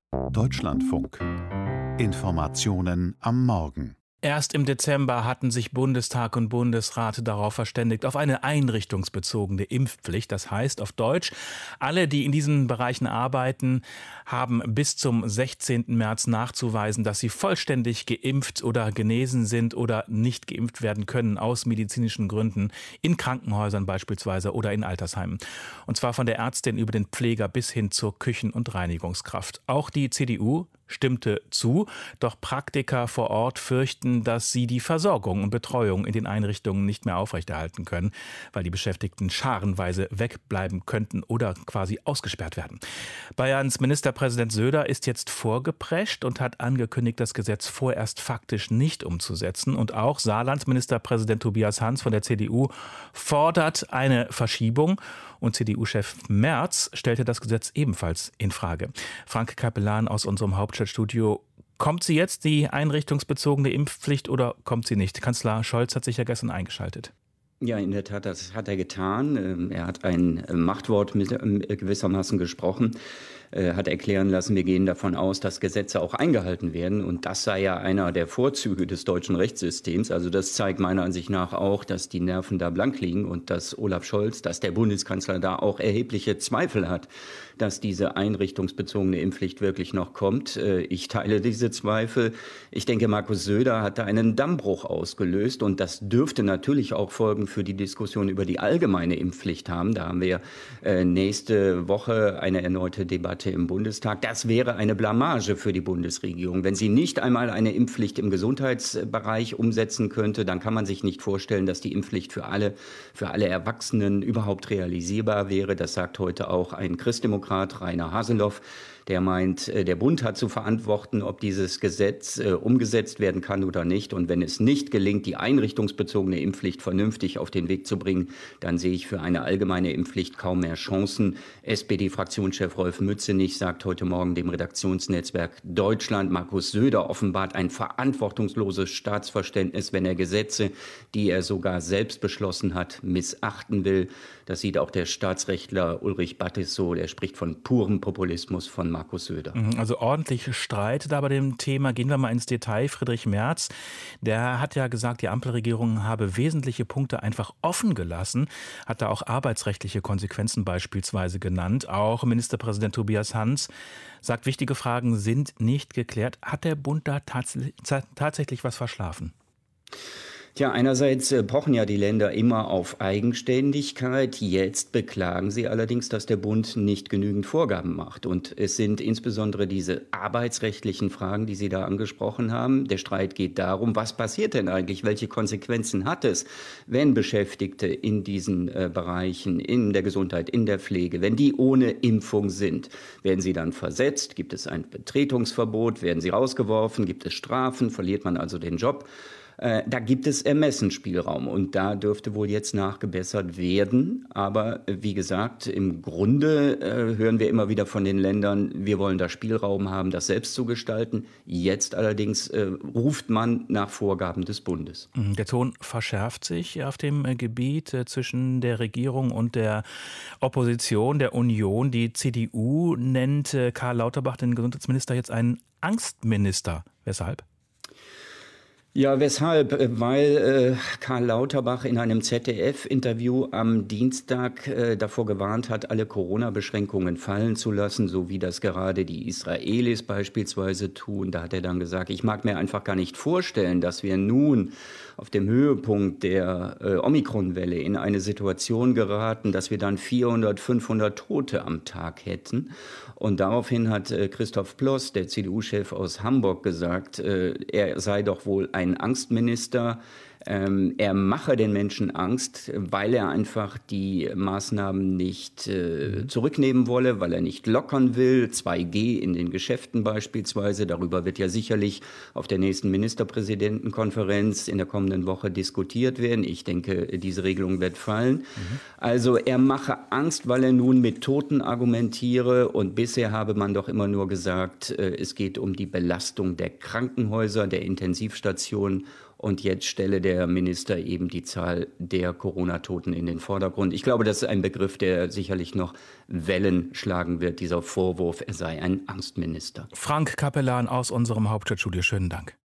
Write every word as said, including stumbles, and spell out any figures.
Deutschlandfunk. Informationen am Morgen. Erst im Dezember hatten sich Bundestag und Bundesrat darauf verständigt, auf eine einrichtungsbezogene Impfpflicht. Das heißt auf Deutsch, alle, die in diesen Bereichen arbeiten, haben bis zum sechzehnten März nachzuweisen, dass sie vollständig geimpft oder genesen sind oder nicht geimpft werden können aus medizinischen Gründen, in Krankenhäusern beispielsweise oder in Altersheimen. Und zwar von der Ärztin über den Pfleger bis hin zur Küchen- und Reinigungskraft. Auch die C D U stimmte zu, doch Praktiker vor Ort fürchten, dass sie die Versorgung und Betreuung in den Einrichtungen nicht mehr aufrechterhalten können, weil die Beschäftigten scharenweise wegbleiben könnten oder quasi ausgesperrt werden. Bayerns Ministerpräsident Söder ist jetzt vorgeprescht und hat angekündigt, das Gesetz vorerst faktisch nicht umzusetzen. Und auch Saarlands Ministerpräsident Tobias Hans von der C D U fordert eine Verschiebung. Und C D U-Chef Merz stellte das Gesetz ebenfalls in Frage. Frank Capellan aus unserem Hauptstadtstudio. Kommt sie jetzt, die einrichtungsbezogene Impfpflicht, oder kommt sie nicht? Kanzler Scholz hat sich ja gestern eingeschaltet. Ja, in der Tat, das hat er getan. Er hat ein Machtwort gewissermaßen gesprochen, hat erklären lassen, wir gehen davon aus, dass Gesetze auch eingehalten werden. Und das sei ja einer der Vorzüge des deutschen Rechtssystems. Also das zeigt meiner Ansicht nach auch, dass die Nerven da blank liegen und dass Olaf Scholz, dass der Bundeskanzler da auch erhebliche Zweifel hat, dass diese einrichtungsbezogene Impfpflicht wirklich noch kommt. Ich teile diese Zweifel. Ich denke, Markus Söder hat da einen Dammbruch ausgelöst. Und das dürfte natürlich auch Folgen für die Diskussion über die allgemeine Impfpflicht haben. Da haben wir nächste Woche eine erneute Debatte im Bundestag. Das wäre eine Blamage für die Bundesregierung. Wenn sie nicht einmal eine Impfpflicht im Gesundheitsbereich umsetzen könnte, dann kann man sich nicht vorstellen, dass die Impfpflicht für alle, für alle Erwachsenen überhaupt realisierbar wäre. Das sagt heute auch ein Christdemokrat, Rainer Haseloff. Der meint, der Bund hat zu verantworten, ob dieses Gesetz äh, umgesetzt werden kann oder nicht. Und wenn es nicht gelingt, die einrichtungsbezogene Impfpflicht vernünftig auf den Weg zu bringen, dann sehe ich für eine allgemeine Impfpflicht kaum mehr Chancen. S P D-Fraktionschef Rolf Mützenich sagt heute Morgen dem Redaktionsnetzwerk Deutschland, Markus Söder offenbart ein verantwortungsloses Staatsverständnis, wenn er Gesetze, die er sogar selbst beschlossen hat, missachten will. Das sieht auch der Staatsrechtler Ulrich Battis so. Der spricht von purem Populismus von Markus Söder. Also ordentlich Streit da bei dem Thema. Gehen wir mal ins Detail. Friedrich Merz, der hat ja gesagt, die Ampelregierung habe wesentliche Punkte einfach offen gelassen, hat da auch arbeitsrechtliche Konsequenzen beispielsweise genannt. Auch Ministerpräsident Tobias Hans sagt, wichtige Fragen sind nicht geklärt. Hat der Bund da tats- tatsächlich was verschlafen? Tja, einerseits pochen ja die Länder immer auf Eigenständigkeit. Jetzt beklagen sie allerdings, dass der Bund nicht genügend Vorgaben macht. Und es sind insbesondere diese arbeitsrechtlichen Fragen, die Sie da angesprochen haben. Der Streit geht darum, was passiert denn eigentlich? Welche Konsequenzen hat es, wenn Beschäftigte in diesen äh, Bereichen, in der Gesundheit, in der Pflege, wenn die ohne Impfung sind? Werden sie dann versetzt? Gibt es ein Betretungsverbot? Werden sie rausgeworfen? Gibt es Strafen? Verliert man also den Job? Da gibt es Ermessensspielraum und da dürfte wohl jetzt nachgebessert werden. Aber wie gesagt, im Grunde äh, hören wir immer wieder von den Ländern, wir wollen da Spielraum haben, das selbst zu gestalten. Jetzt allerdings äh, ruft man nach Vorgaben des Bundes. Der Ton verschärft sich auf dem Gebiet äh, zwischen der Regierung und der Opposition, der Union. Die C D U nennt äh, Karl Lauterbach, den Gesundheitsminister, jetzt einen Angstminister. Weshalb? Ja, weshalb? Weil äh, Karl Lauterbach in einem Z D F-Interview am Dienstag äh, davor gewarnt hat, alle Corona-Beschränkungen fallen zu lassen, so wie das gerade die Israelis beispielsweise tun. Da hat er dann gesagt, ich mag mir einfach gar nicht vorstellen, dass wir nun auf dem Höhepunkt der äh, Omikron-Welle in eine Situation geraten, dass wir dann vierhundert, fünfhundert Tote am Tag hätten. Und daraufhin hat äh, Christoph Ploss, der C D U-Chef aus Hamburg, gesagt, äh, er sei doch wohl ein Angstminister. Ähm, er mache den Menschen Angst, weil er einfach die Maßnahmen nicht äh, zurücknehmen wolle, weil er nicht lockern will. zwei G in den Geschäften beispielsweise. Darüber wird ja sicherlich auf der nächsten Ministerpräsidentenkonferenz in der kommenden Woche diskutiert werden. Ich denke, diese Regelung wird fallen. Mhm. Also er mache Angst, weil er nun mit Toten argumentiere. Und bisher habe man doch immer nur gesagt, äh, es geht um die Belastung der Krankenhäuser, der Intensivstationen Und jetzt stelle der Minister eben die Zahl der Corona-Toten in den Vordergrund. Ich glaube, das ist ein Begriff, der sicherlich noch Wellen schlagen wird, dieser Vorwurf, er sei ein Angstminister. Frank Capellan aus unserem Hauptstadtstudio, schönen Dank.